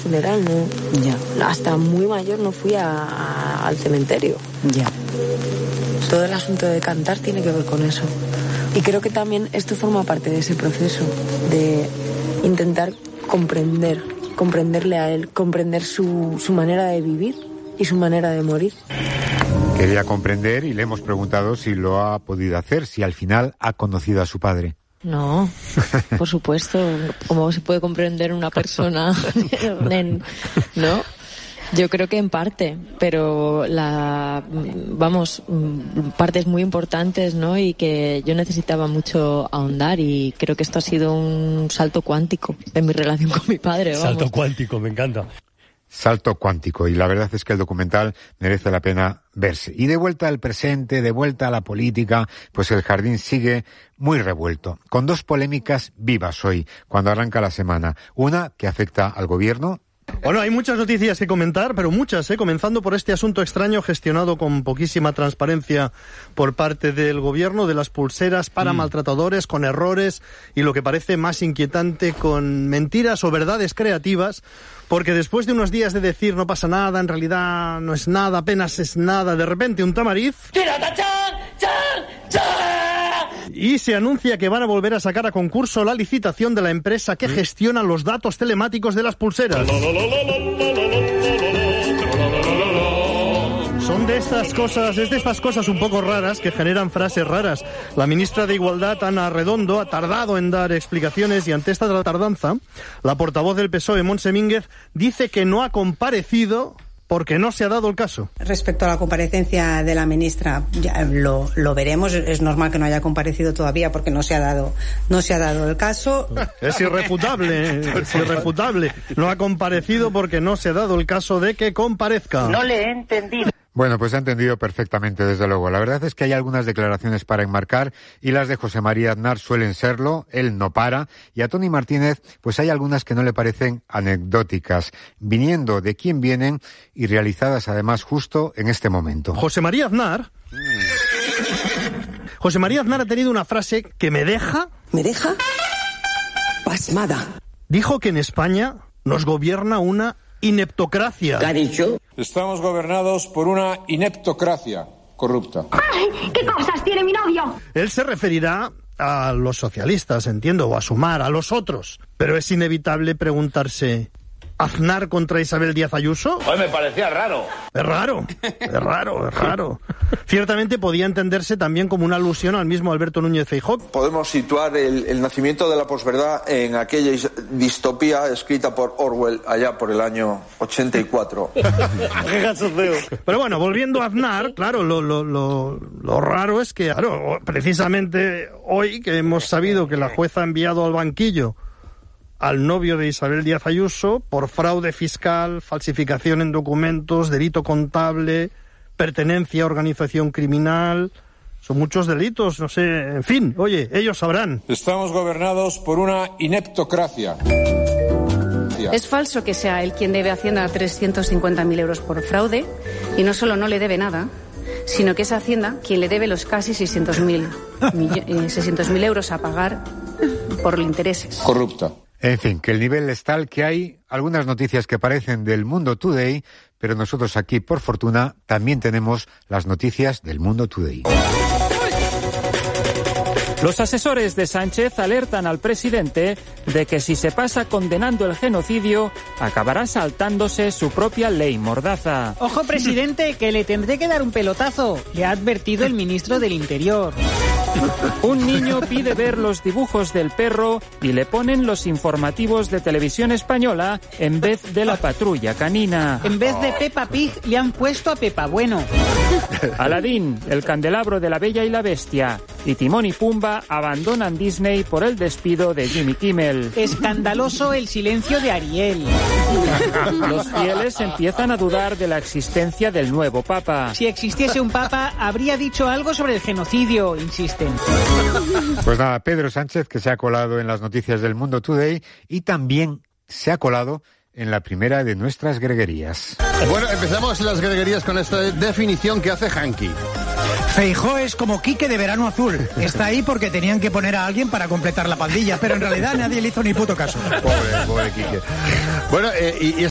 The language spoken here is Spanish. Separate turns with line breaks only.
funeral, no.
Ya.
Hasta muy mayor no fui al cementerio.
Ya.
Todo el asunto de cantar tiene que ver con eso. Y creo que también esto forma parte de ese proceso, de intentar comprenderle a él, comprender su manera de vivir y su manera de morir.
Quería comprender y le hemos preguntado si lo ha podido hacer, si al final ha conocido a su padre.
No, por supuesto, ¿cómo se puede comprender una persona? ¿No? Yo creo que en parte, pero partes muy importantes, ¿no? Y que yo necesitaba mucho ahondar, y creo que esto ha sido un salto cuántico en mi relación con mi padre. Vamos.
Salto cuántico, me encanta.
Salto cuántico, y la verdad es que el documental merece la pena verse. Y de vuelta al presente, de vuelta a la política, pues el jardín sigue muy revuelto, con dos polémicas vivas hoy, cuando arranca la semana. Una que afecta al gobierno.
Bueno, hay muchas noticias que comentar, pero muchas, comenzando por este asunto extraño gestionado con poquísima transparencia por parte del gobierno, de las pulseras para maltratadores, con errores y, lo que parece más inquietante, con mentiras o verdades creativas, porque después de unos días de decir no pasa nada, en realidad no es nada, apenas es nada, de repente un tamariz... Y se anuncia que van a volver a sacar a concurso la licitación de la empresa que gestiona los datos telemáticos de las pulseras. Son de estas cosas un poco raras que generan frases raras. La ministra de Igualdad, Ana Redondo, ha tardado en dar explicaciones, y ante esta tardanza, la portavoz del PSOE, Montse Mínguez, dice que no ha comparecido porque no se ha dado el caso.
Respecto a la comparecencia de la ministra, ya lo veremos. Es normal que no haya comparecido todavía porque no se ha dado el caso.
Es irrefutable. No ha comparecido porque no se ha dado el caso de que comparezca.
No le he entendido.
Bueno, pues ha entendido perfectamente, desde luego. La verdad es que hay algunas declaraciones para enmarcar, y las de José María Aznar suelen serlo. Él no para. Y a Toni Martínez, pues hay algunas que no le parecen anecdóticas, viniendo de quien vienen y realizadas además justo en este momento.
José María Aznar ha tenido una frase que me deja
pasmada.
Dijo que en España nos gobierna una ineptocracia.
¿Qué ha dicho?
Estamos gobernados por una ineptocracia corrupta.
¡Ay! ¿Qué cosas tiene mi novio?
Él se referirá a los socialistas, entiendo, o a Sumar, a los otros. Pero es inevitable preguntarse... ¿Aznar contra Isabel Díaz Ayuso?
Hoy me parecía raro.
Es raro. Ciertamente podía entenderse también como una alusión al mismo Alberto Núñez Feijóo.
Podemos situar el nacimiento de la posverdad en aquella distopía escrita por Orwell allá por el año 84.
Pero bueno, volviendo a Aznar, claro, lo raro es que, claro, precisamente hoy que hemos sabido que la jueza ha enviado al banquillo al novio de Isabel Díaz Ayuso por fraude fiscal, falsificación en documentos, delito contable, pertenencia a organización criminal. Son muchos delitos, no sé, en fin, oye, ellos sabrán.
Estamos gobernados por una ineptocracia.
Es falso que sea él quien debe a Hacienda 350.000 euros por fraude, y no solo no le debe nada, sino que es Hacienda quien le debe los casi 600.000 euros a pagar por intereses.
Corrupta.
En fin, que el nivel es tal que hay algunas noticias que parecen del Mundo Today, pero nosotros aquí, por fortuna, también tenemos las noticias del Mundo Today.
Los asesores de Sánchez alertan al presidente de que si se pasa condenando el genocidio, acabará saltándose su propia ley mordaza.
Ojo, presidente, que le tendré que dar un pelotazo, le ha advertido el ministro del Interior.
Un niño pide ver los dibujos del perro y le ponen los informativos de Televisión Española en vez de la patrulla canina.
En vez de Peppa Pig le han puesto a Peppa Bueno.
Aladín, el candelabro de la Bella y la Bestia, y Timón y Pumba abandonan Disney por el despido de Jimmy Kimmel.
Escandaloso el silencio de Ariel.
Los fieles empiezan a dudar de la existencia del nuevo Papa.
Si existiese un Papa, habría dicho algo sobre el genocidio, insisten.
Pues nada, Pedro Sánchez, que se ha colado en las noticias del Mundo Today y también se ha colado en la primera de nuestras greguerías.
Bueno, empezamos las greguerías con esta definición que hace Hanky.
Feijóo es como Quique de Verano Azul. Está ahí porque tenían que poner a alguien para completar la pandilla, pero en realidad nadie le hizo ni puto caso.
Pobre Quique. Bueno, y